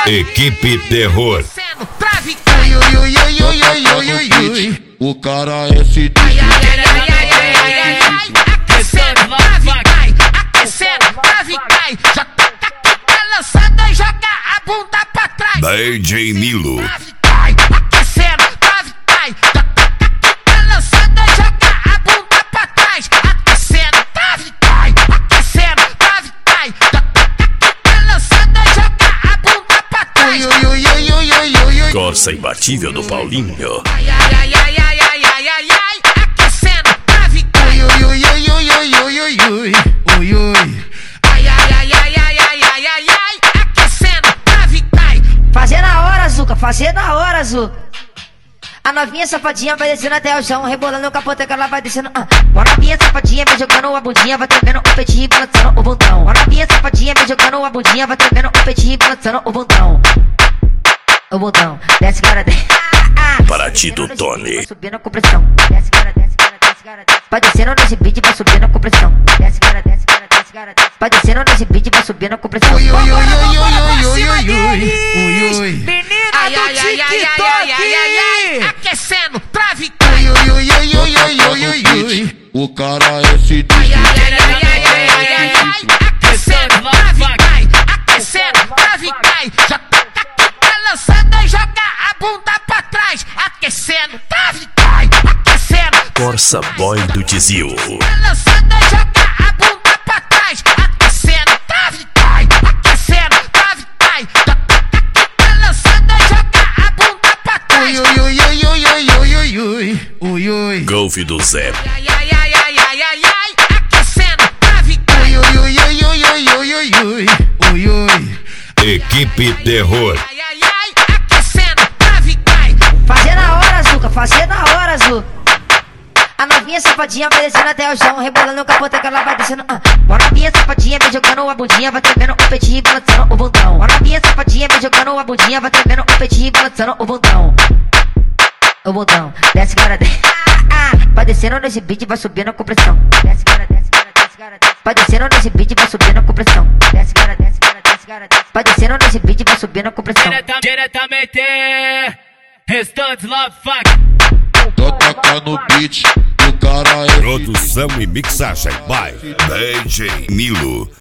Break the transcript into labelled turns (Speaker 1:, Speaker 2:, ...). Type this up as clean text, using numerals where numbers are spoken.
Speaker 1: Equipe Terror.
Speaker 2: O cara é sinistro.
Speaker 3: Aquecendo, trave, cai. Já tá lançando e joga a bunda pra trás.
Speaker 1: DJ Milo.
Speaker 3: Aquecendo, trave, cai. Já tá lançando e joga a bunda pra trás. Aquecendo, trave, cai. Aquecendo, trave, cai. Já tá lançando e joga a bunda pra trás.
Speaker 1: Corsa imbatível do Paulinho.
Speaker 3: Aquecendo, trave, cai. Aquecendo, trave, cai.
Speaker 4: Fazer na hora, Zuca, fazer na hora, Zuca. A novinha safadinha vai descendo até o chão, rebolando o capote que ela vai descendo. A novinha safadinha me jogando a bundinha, vai tremendo o peitinho e balançando o bundão. A novinha safadinha me jogando a bundinha, vai tremendo o peitinho e balançando o bundão. O bundão, desce cara, desce.
Speaker 1: Para ti do Tony.
Speaker 4: Vai subindo com pressão, desce cara, desce cara, desce cara, desce. Vai descendo nesse beat, vai subindo com pressão, desce cara, desce cara, desce cara, desce. Vai descendo nesse beat, vai subindo com pressão.
Speaker 3: Menina do TikTok. Aquecendo, trave, cai.
Speaker 2: O cara é sinistro.
Speaker 3: Aquecendo, trave, cai. Aquecendo, trave, cai. Já tá lançando e joga a bunda pra trás. Aquecendo, trave, cai. Aquecendo,
Speaker 1: Corsa Boy do Tizil.
Speaker 3: lançando e joga a bunda pra trás. Aquecendo, trave, cai. Aquecendo, trave, cai. Já tá lançando e joga a bunda pra trás.
Speaker 1: Golfe do Zé.
Speaker 3: Aquecendo, trave, cai.
Speaker 1: Equipe Terror.
Speaker 3: Aquecendo, trave, cai.
Speaker 4: Fazer na hora, Zuca, fazer na hora, Zuca. A novinha safadinha vai descendo até o chão, rebolando o capote que ela vai descendo. A novinha safadinha me jogando a bundinha, vai tremendo o peitinho e balançando o bundão. A novinha safadinha me jogando a bundinha, vai tremendo o peitinho e balançando o bundão. O bundão, desce cara, desce. Vai descendo nesse beat, vai subindo com pressão. Desce cara, desce cara, desce cara, desce. Vai descendo nesse beat, vai subindo com pressão. Desce cara, desce cara, desce cara, desce. Vai descendo nesse beat, vai subindo com pressão.
Speaker 5: Diretamente, restantes love fuck.
Speaker 2: Toca no beat. O cara é
Speaker 1: Produção e mixagem by DJ Milo.